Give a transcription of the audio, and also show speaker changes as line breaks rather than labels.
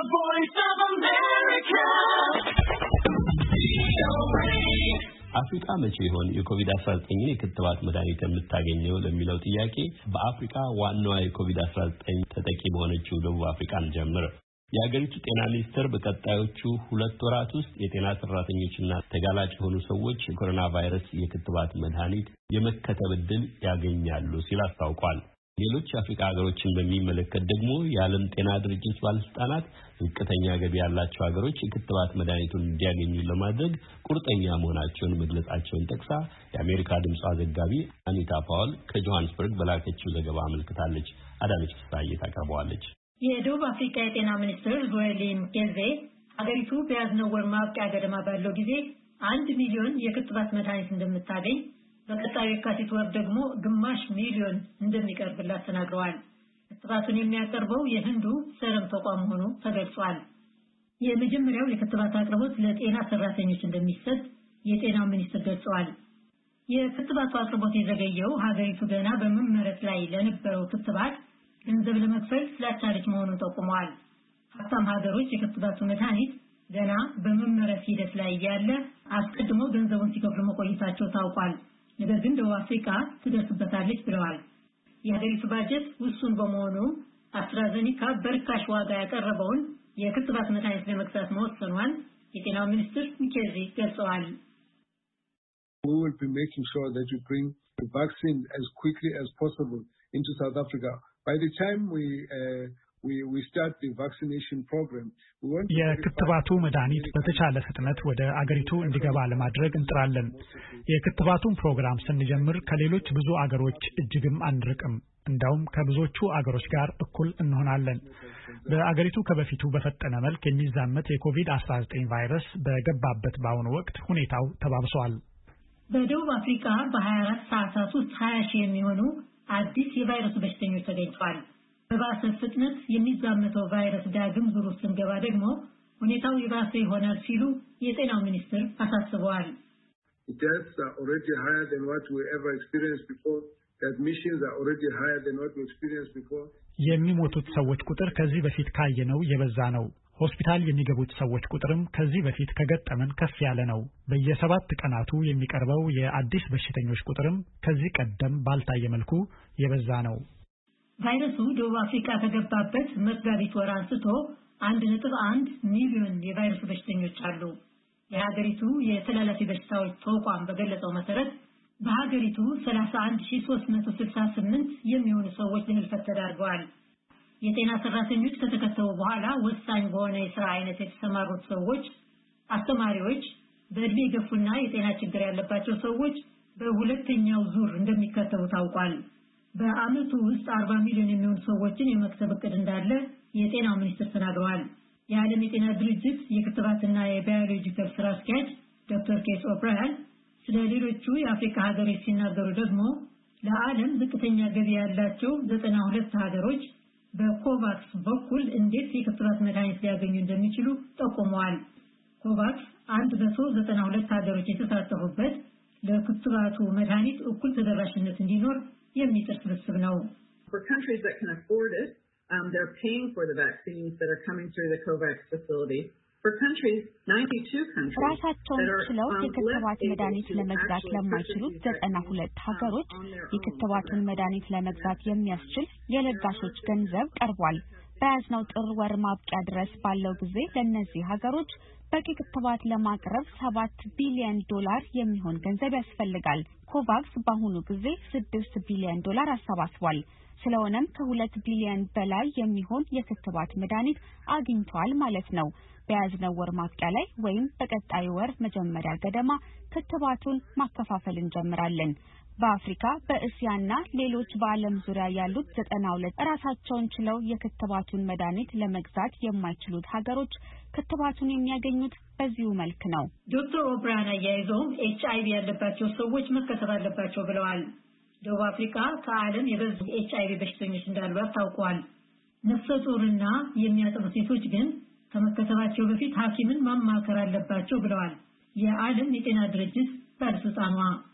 The Voice of America. አፍሪካ መቼ ይሆን የኮቪድ-19 የክትባት መድኃኒት የምታገኘው ለሚለው ጥያቄ በአፍሪካ ዋናዋ የኮቪድ-19 ተጠቂ በሆነችው ደቡብ አፍሪካን ጀምር የሀገሪቱ ጤና ሚኒስቴር በቀጣዮቹ 2 ወራት ውስጥ የጤና ሰራተኞችና ተጋላጭ የሆኑ ሰዎች የኮሮና ቫይረስ የክትባት መድኃኒት የመከተብ ዕድል ያገኛሉ ሲል አስታውቋል። ሌሎች የአፍሪካ ሀገሮችን በሚመለከት ደግሞ የዓለም ጤና ድርጅት ባለስልጣናት ዝቅተኛ ገቢ ያላቸው ሀገሮች የክትባት መድኃኒቱን እንዲያገኙ ለማድረግ ቁርጠኛ መሆናቸውን መግለጻቸውን ጠቅሳ የአሜሪካ ድምጽ ዘጋቢ አኒታ ፓውል ከጆሃንስበርግ በላከችው ዘገባ አመልክታለች። አዳነች ፍስሐዬ ታቀርበዋለች።
የደቡብ አፍሪካ የጤና ሚኒስትር ዞዌሊ ሙኬዜ ሀገሪቱ በያዝነው ወር ማብቂያ ገደማ ባለው ጊዜ 1 ሚሊዮን የክትባት መድኃኒት እንደምታገኝ በቀጣዩ የካቲት ወር ደግሞ ግማሽ ሚሊዮን እንደሚቀርብላት ተናግረዋል። ክትባቱን የሚያቀርበው የህንዱ ሰረም ተቋም ሆኖ ተገልጿል። የመጀመሪያው የክትባት አቅርቦት ለጤና ሰራተኞች እንደሚሰጥ የጤናው ሚኒስትር ገልጸዋል። የክትባቱ አቅርቦት የዘገየው ሀገሪቱ ገና በመመረት ላይ ለነበረው ክትባት ገንዘብ ለመክፈል ስላልቻለች መሆኑን ጠቁመዋል። ሀብታም ሀገሮች የክትባቱ መድኃኒት ገና በመመረት ሂደት ላይ ያለ አስቀድሞ ገንዘቡን ሲከፍሉ መቆየታቸው ታውቋል። ነገር ግን ደቡብ አፍሪካ ትደርስበታለች ብለዋል። የሀገሪቱ ባጀት ውሱን በመሆኑ አስትራዘኒካ በርካሽ ዋጋ ያቀረበውን የክትባት መድኃኒት ለመግዛት መወሰኗን የጤናው ሚኒስትር ሙኬዜ ገልጸዋል።
We will be making sure that we bring the vaccine as quickly as possible into South Africa. By the time we start the vaccination program, we want
የክትባቱ መድኃኒት በተቻለ ፍጥነት ወደ አገሪቱ እንዲገባ ለማድረግ እንጥራለን። የክትባቱን ፕሮግራም ስንጀምር ከሌሎች ብዙ አገሮች እጅግም አንርቅም። እንዳውም ከብዙዎቹ አገሮች ጋር እኩል እንሆናለን። በአገሪቱ ከበፊቱ በፈጠነ መልክ የሚዛመት የኮቪድ-19 ቫይረስ በገባበት በአሁኑ ወቅት ሁኔታው ተባብሷል።
በደቡብ አፍሪካ በ24 ሰዓታት ውስጥ 20 ሺህ የሚሆኑ አዲስ የቫይረሱ በሽተኞች ተገኝተዋል። በባሰ ፍጥነት የሚዛመተው ቫይረስ ዳግም ዙር ውስጥ ስንገባ ደግሞ ሁኔታው የባሰ ይሆናል ሲሉ የጤናው ሚኒስትር አሳስበዋል።
Deaths are already higher than what we ever experienced before. Admissions are already higher than what we experienced before.
የሚሞቱት ሰዎች ቁጥር ከዚህ በፊት ካየነው የበዛ ነው። ሆስፒታል የሚገቡት ሰዎች ቁጥርም ከዚህ በፊት ከገጠመን ከፍ ያለ ነው። በየ7 ቀናቱ የሚቀርበው የአዲስ በሽተኞች ቁጥርም ከዚህ ቀደም ባልታየ መልኩ የበዛ ነው።
ቫይረሱ ደቡብ አፍሪካ ከገባበት መጋቢት ወር አንስቶ 1.1 ሚሊዮን የቫይረሱ በሽተኞች አሉ። የሀገሪቱ የተላላፊ በሽታዎች ተቋም በገለጸው መሰረት በሀገሪቱ 31368 የሚሆኑ ሰዎች ለህልፈት ተዳርገዋል። የጤና ሰራተኞች ከተከተቡ በኋላ ወሳኝ በሆነ የሥራ አይነት የተሰማሩት ሰዎች፣ አስተማሪዎች፣ በእድሜ የገፉና የጤና ችግር ያለባቸው ሰዎች በሁለተኛው ዙር እንደሚከተቡ ታውቋል። በአመቱ ውስጥ 40 ሚሊዮን የሚሆኑ ሰዎችን የመክተብ እቅድ እንዳለ የጤናው ሚኒስትር ተናግረዋል። የዓለም የጤና ድርጅት የክትባትና የባዮሎጂካል ስራ አስኪያጅ ዶክተር ኬስ ኦብራያን ስለ ሌሎቹ የአፍሪካ ሀገሮች ሲናገሩ ደግሞ ለዓለም ዝቅተኛ ገቢ ያላቸው 92 ሀገሮች በኮቫክስ በኩል እንዴት የክትባት መድኃኒት ሊያገኙ እንደሚችሉ ጠቁመዋል። ኮቫክስ 192 ሀገሮች የተሳተፉበት ለክትባቱ መድኃኒት እኩል ተደራሽነት እንዲኖር የሚጥር ስብስብ ነው።
For countries that can afford it, they're paying for the vaccines that are coming through the COVAX facility. For countries, 92 countries
ራሳቸውን ችለው የክትባት መድኃኒት ለመግዛት ለማይችሉት 92 ሀገሮች የክትባቱን መድኃኒት ለመግዛት የሚያስችል የለጋሾች ገንዘብ ቀርቧል። በያዝነው ጥር ወር ማብቂያ ድረስ ባለው ጊዜ ለእነዚህ ሀገሮች በቂ ክትባት ለማቅረብ $7 ቢሊዮን የሚሆን ገንዘብ ያስፈልጋል። ኮቫክስ በአሁኑ ጊዜ $6 ቢሊዮን አሰባስቧል። ስለሆነም ከ2 ቢሊዮን በላይ የሚሆን የክትባት መድኃኒት አግኝቷል ማለት ነው። በያዝነው ወር ማብቂያ ላይ ወይም በቀጣዩ ወር መጀመሪያ ገደማ ክትባቱን ማከፋፈል እንጀምራለን። በአፍሪካ በእስያና ሌሎች በዓለም ዙሪያ ያሉት 92 ራሳቸውን ችለው የክትባቱን መድኃኒት ለመግዛት የማይችሉት ሀገሮች ክትባቱን የሚያገኙት በዚሁ መልክ ነው።
ዶክተር ኦብራያን አያይዘውም HIV ያለባቸው ሰዎች መከተብ አለባቸው ብለዋል። ደቡብ አፍሪካ ከዓለም የበዙ HIV በሽተኞች እንዳሉ ታውቋል። ነፍሰ ጡርና የሚያጠቡ ሴቶች ግን ከመከተባቸው በፊት ሐኪምን ማማከር አለባቸው ብለዋል የዓለም የጤና ድርጅት ባለስልጣኗ።